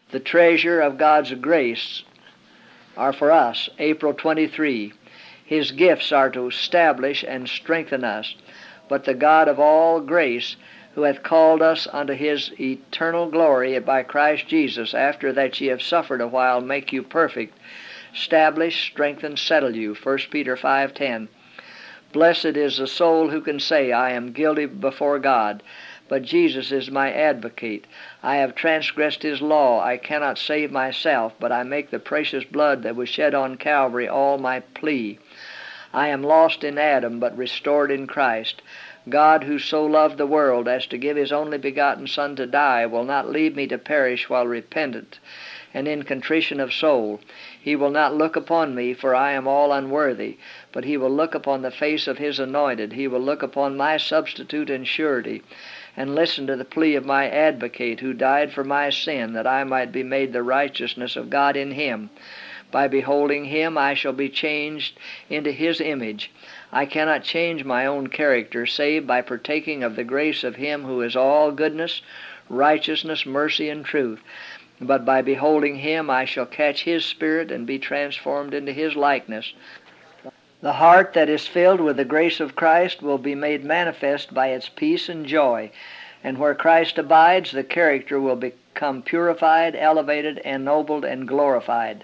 The treasure of God's grace are for us. April 23. His gifts are to establish and strengthen us. But the God of all grace, who hath called us unto his eternal glory by Christ Jesus, after that ye have suffered a while, make you perfect, establish, strengthen, settle you. 1 Peter 5:10. Blessed is the soul who can say, I am guilty before God, but Jesus is my advocate. I have transgressed his law. I cannot save myself, but I make the precious blood that was shed on Calvary all my plea. I am lost in Adam, but restored in Christ. God, who so loved the world as to give his only begotten Son to die, will not leave me to perish while repentant and in contrition of soul. He will not look upon me, for I am all unworthy, but he will look upon the face of his anointed. He will look upon my substitute and surety, and listen to the plea of my advocate, who died for my sin, that I might be made the righteousness of God in him. By beholding him, I shall be changed into his image. I cannot change my own character, save by partaking of the grace of him who is all goodness, righteousness, mercy, and truth. But by beholding him, I shall catch his spirit and be transformed into his likeness. The heart that is filled with the grace of Christ will be made manifest by its peace and joy, and where Christ abides, the character will become purified, elevated, ennobled, and glorified.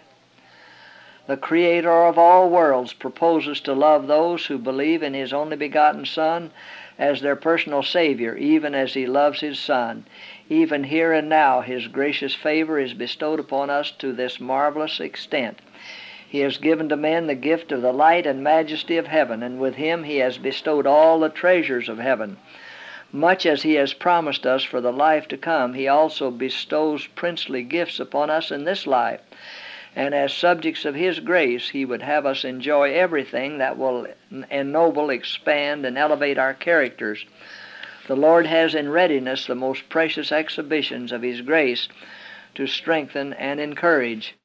The Creator of all worlds proposes to love those who believe in his only begotten Son as their personal Savior, even as he loves his Son. Even here and now his gracious favor is bestowed upon us to this marvelous extent. He has given to men the gift of the light and majesty of heaven, and with him he has bestowed all the treasures of heaven. Much as he has promised us for the life to come, he also bestows princely gifts upon us in this life. And as subjects of his grace, he would have us enjoy everything that will ennoble, expand, and elevate our characters. The Lord has in readiness the most precious exhibitions of his grace to strengthen and encourage.